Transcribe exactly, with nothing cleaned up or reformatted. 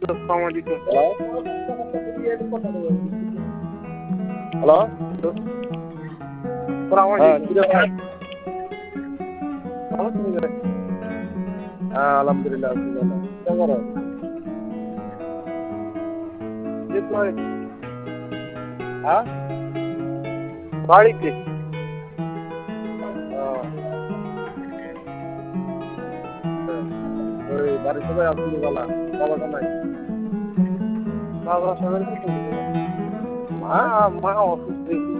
কমা দিতে হ্যালো হ্যাঁ আলহামদুলিল্লাহ করো হ্যাঁ বাড়িতে ওই বাড়ির সবাই আলহামদুলিল্লাহ বাবাটা নাই বাবা সবাই মা মা অসুস্থ